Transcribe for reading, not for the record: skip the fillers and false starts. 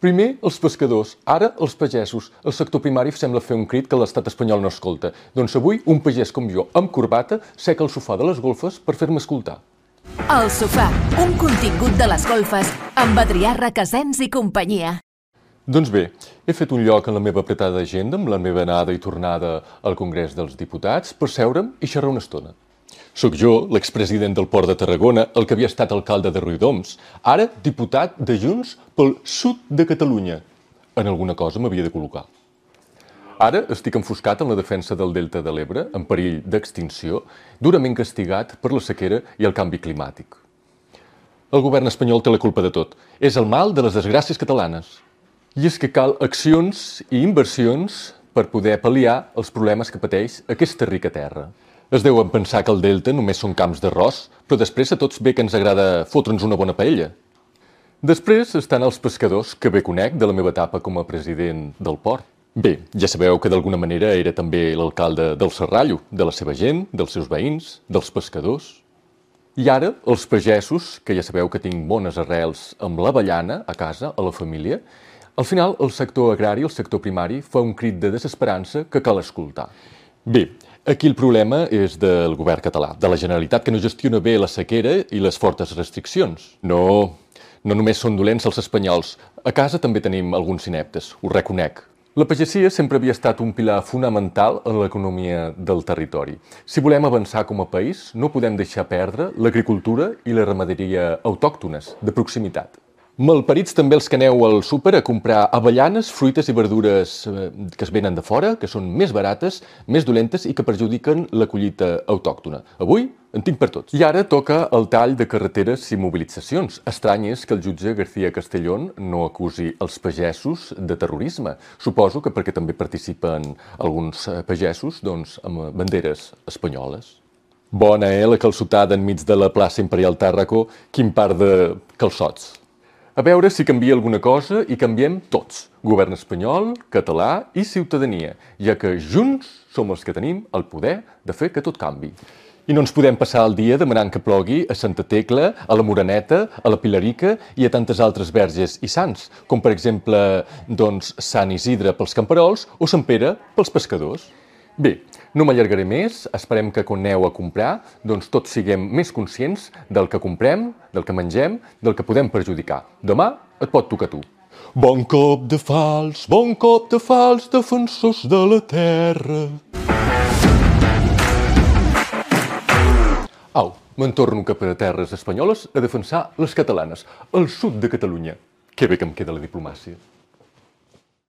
Primer, els pescadors, ara els pagesos. El sector primari sembla fer un crit que l'estat espanyol no escolta. Doncs avui, un pagès com jo, amb corbata, seca el sofà de les golfes per fer-me escoltar. El sofà, un contingut de les golfes, amb Adrià Requesens i companyia. Doncs bé, he fet un lloc en la meva apretada agenda, amb la meva anada i tornada al Congrés dels Diputats, per seure'm i xerrar una estona. Soc jo, l'expresident del Port de Tarragona, el que havia estat alcalde de Riudoms, ara diputat de Junts pel sud de Catalunya. En alguna cosa m'havia de col·locar. Ara estic enfoscat en la defensa del Delta de l'Ebre, en perill d'extinció, durament castigat per la sequera i el canvi climàtic. El govern espanyol té la culpa de tot. És el mal de les desgràcies catalanes. I és que cal accions i inversions per poder pal·liar els problemes que pateix aquesta rica terra. Es deuen pensar que el Delta només són camps d'arròs, però després a tots bé que ens agrada fotre'ns una bona paella. Després estan els pescadors, que bé conec de la meva etapa com a president del port. Bé, ja sabeu que d'alguna manera era també l'alcalde del Serrallo, de la seva gent, dels seus veïns, dels pescadors. I ara, els pagesos, que ja sabeu que tinc bones arrels amb l'avellana a casa, a la família, al final el sector agrari, el sector primari, fa un crit de desesperança que cal escoltar. Bé, aquí el problema és del govern català, de la Generalitat, que no gestiona bé la sequera i les fortes restriccions. No només són dolents els espanyols. A casa també tenim alguns ineptes, ho reconec. La pagesia sempre havia estat un pilar fonamental en l'economia del territori. Si volem avançar com a país, no podem deixar perdre l'agricultura i la ramaderia autòctones, de proximitat. Malparits també els que aneu al súper a comprar avellanes, fruites i verdures que es venen de fora, que són més barates, més dolentes i que perjudiquen la collita autòctona. Avui en tinc per tots. I ara toca el tall de carreteres i mobilitzacions. Estrany és que el jutge García Castellón no acusi els pagesos de terrorisme. Suposo que perquè també participen alguns pagesos amb banderes espanyoles. Bona, la calçotada enmig de la plaça Imperial Tàrraco, quin par de calçots. A veure si canvia alguna cosa i canviem tots, govern espanyol, català i ciutadania, ja que junts som els que tenim el poder de fer que tot canvi. I no ens podem passar el dia demanant que plogui a Santa Tecla, a la Moreneta, a la Pilarica i a tantes altres verges i sants, com per exemple, Sant Isidre pels camperols o Sant Pere pels pescadors. Bé, no m'allargaré més, esperem que quan aneu a comprar, tots siguem més conscients del que comprem, del que mengem, del que podem perjudicar. Demà et pot tocar a tu. Bon cop de fals, defensors de la terra. Au, me'n torno cap a terres espanyoles a defensar les catalanes, al sud de Catalunya. Que bé que em queda la diplomàcia.